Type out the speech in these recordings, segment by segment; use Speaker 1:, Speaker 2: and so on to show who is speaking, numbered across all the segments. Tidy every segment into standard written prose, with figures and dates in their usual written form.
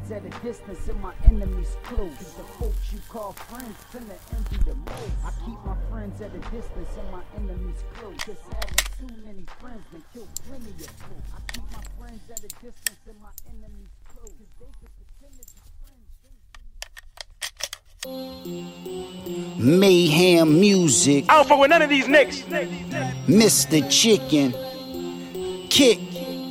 Speaker 1: friends at a distance and my enemies close. The folks you call friends tend to envy the most. I keep my friends at a distance and my enemies close. Cause having too many friends can kill plenty of folks. I keep my friends at a distance and my enemies close. Cause they could pretend to be friends. Mayhem music.
Speaker 2: I don't fuck with none of these niggas.
Speaker 1: Mr. Chicken. Kick.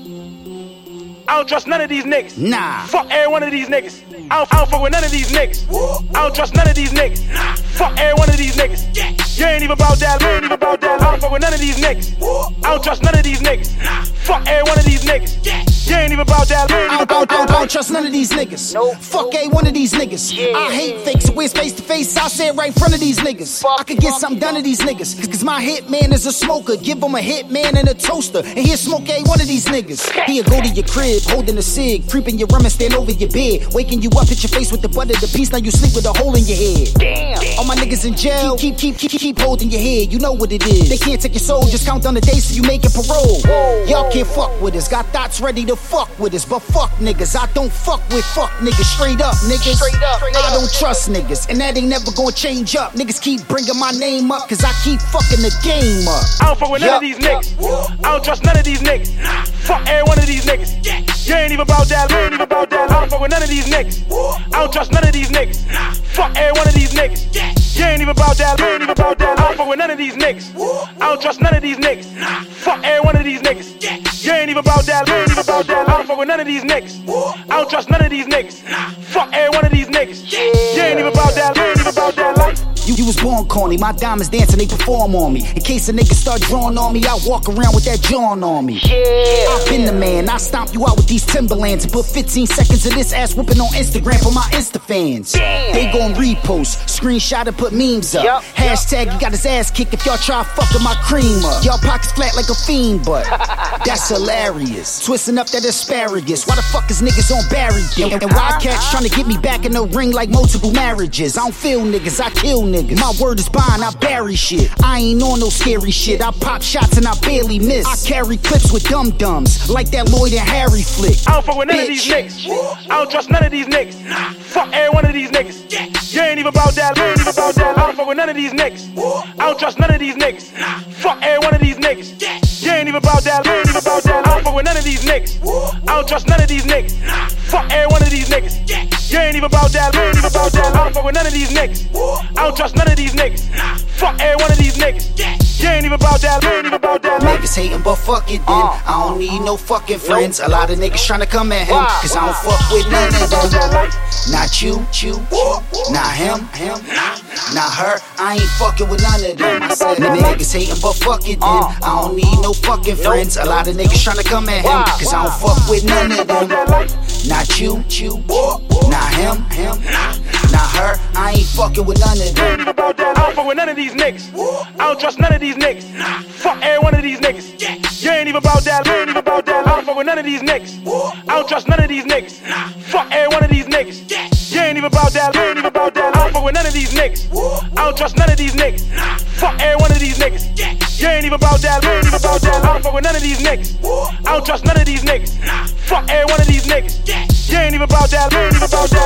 Speaker 2: I don't trust none of these niggas.
Speaker 1: Nah.
Speaker 2: Fuck every one of these niggas. I don't fuck with none of these niggas. I don't trust none of these niggas. Fuck every one of these niggas. You ain't even about that. You ain't even about that. I don't fuck with none of these niggas. I don't trust none of these niggas. Fuck every one of these niggas. You ain't even about that.
Speaker 1: I don't trust none of these niggas. Nope. Fuck every one of these niggas. Yeah. I hate fakes. So it's face to face. I say it right in front of these niggas. I could get something done to these niggas. Cause my hitman is a smoker. Give him a hitman and a toaster. And he'll smoke every one of these niggas. He'll go to your crib, holding a cig, creeping your rum and stand over your bed. Waking you up, hit your face with the butt of the piece. Now you sleep with a hole in your head. Damn. All my niggas in jail. Keep holding your head. You know what it is. They can't take your soul. Just count down the days so you make it parole. Y'all can't fuck with us. Got thoughts ready to fuck with us. But fuck niggas. I don't fuck with fuck niggas. Straight up, niggas. Straight up. I don't trust niggas. And that ain't never gonna change up. Niggas keep bringing my name up. Cause I keep fucking the game up.
Speaker 2: I don't fuck with none of these niggas. I don't trust none of these niggas. Fuck every one of these niggas. You ain't even about that. You ain't even about that. I don't fuck with none of these niggas. I don't trust none of these niggas. Fuck every one of these niggas. You ain't even about that. You ain't even about that. I don't fuck with none of these niggas. I don't trust none of these niggas. Fuck every one of these niggas. You ain't even about that. You ain't even about that. I don't fuck with none of these niggas. I don't trust none of these niggas. Fuck every one of these niggas. You ain't even about that. You ain't even about that life.
Speaker 1: You was born corny, my diamonds dancing, they perform on me. In case a nigga start drawing on me, I walk around with that John on me. Yeah. I've been the man, I stomp you out with these Timberlands and put 15 seconds of this ass whooping on Instagram for my Insta fans. Damn. They gon' repost, screenshot and put memes up. Yep. Hashtag he got his ass kicked if y'all try fucking my cream up. Y'all pockets flat like a fiend, but that's hilarious. Twisting up that asparagus, why the fuck is niggas on Barry? And Wildcats trying to get me back in the ring like multiple marriages. I don't feel niggas, I kill niggas. My word is bond, I bury shit. I ain't on no scary shit. I pop shots and I barely miss. I carry clips with dum-dums, like that Lloyd and Harry flick.
Speaker 2: I don't fuck with none of these niggas. I don't trust none of these niggas. Fuck every one of these niggas. You ain't even about that. You ain't even about that. I don't fuck with none of these niggas. I don't trust none of these niggas. Fuck every one of these niggas. You ain't even about that. You ain't even about that. I don't fuck with none of these niggas. I don't trust none of these niggas. Fuck every one of these niggas. You ain't even about that. You ain't even about that. I don't fuck with none of these niggas. I don't trust none of these niggas. Fuck every one of these niggas. You ain't even about that. You ain't even about that.
Speaker 1: Niggas hating, but fuck it then. I don't need no fucking friends. A lot of niggas tryna come at him, cause I don't fuck with none of them. Not you, not him, not her. I ain't fucking with none of them. I said niggas hating, but fuck it then. I don't need no fucking friends. A lot of niggas tryna come at him, cause I don't fuck with none of them. Not you, not him, not her. I ain't fucking with none of them.
Speaker 2: I don't fuck with none of these niggas. I don't trust none of these niggas. Fuck every one of these niggas. You ain't even about that. You ain't even about that. I don't fuck with none of these niggas. I don't trust none of these niggas. Fuck every one of these niggas. You ain't even about that. You ain't even about that. I don't fuck with none of these niggas. I don't trust none of these niggas. Fuck every one of these niggas. You ain't even about that. You ain't even about that. I don't fuck with none of these niggas. I don't trust none of these niggas. Fuck every one of these niggas. You ain't even about that. You ain't even about that.